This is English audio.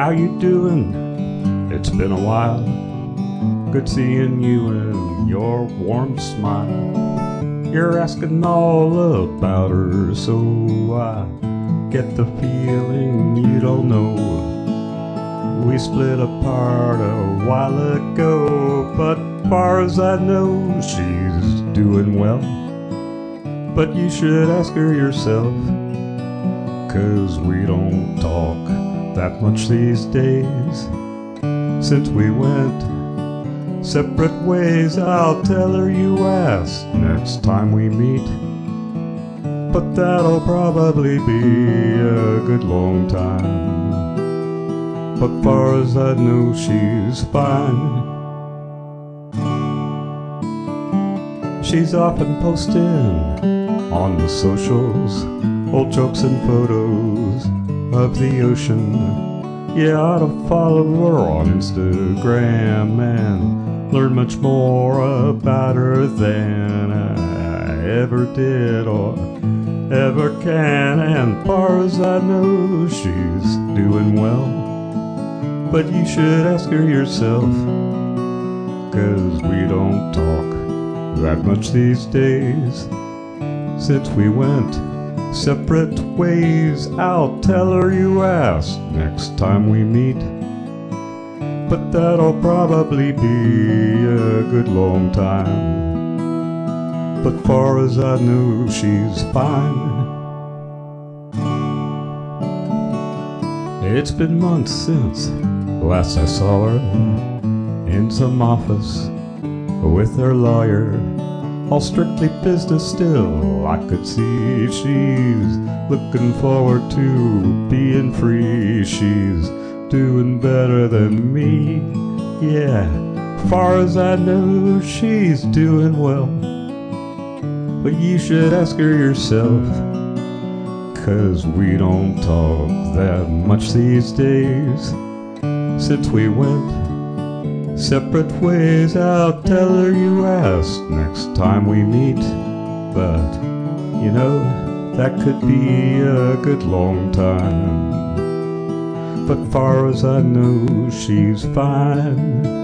how you doing? It's been a while. Good seeing you and your warm smile. You're asking all about her, so I get the feeling you don't know. We split apart a while ago, but far as I know, she's doing well. But you should ask her yourself, 'cause we don't talk that much these days. Since we went separate ways, I'll tell her you asked next time we meet. But that'll probably be a good long time. But far as I know, she's fine. She's often posting on the socials old jokes and photos of the ocean. Yeah, I ought to follow her on Instagram and learn much more about her than I ever did or ever can. And far as I know, she's doing well. But you should ask her yourself, 'cause we don't talk that much these days. Since we went separate ways, I'll tell her you asked next time we meet. But that'll probably be a good long time. But far as I know, she's fine. It's been months since last I saw her in some office with her lawyer. All strictly business still, I could see she's looking forward to being free. She's doing better than me, yeah. Far as I know, she's doing well. But you should ask her yourself, 'cause we don't talk that much these days. Since we went separate ways, I'll tell her you asked next time we meet. But, you know, that could be a good long time. But far as I know, she's fine.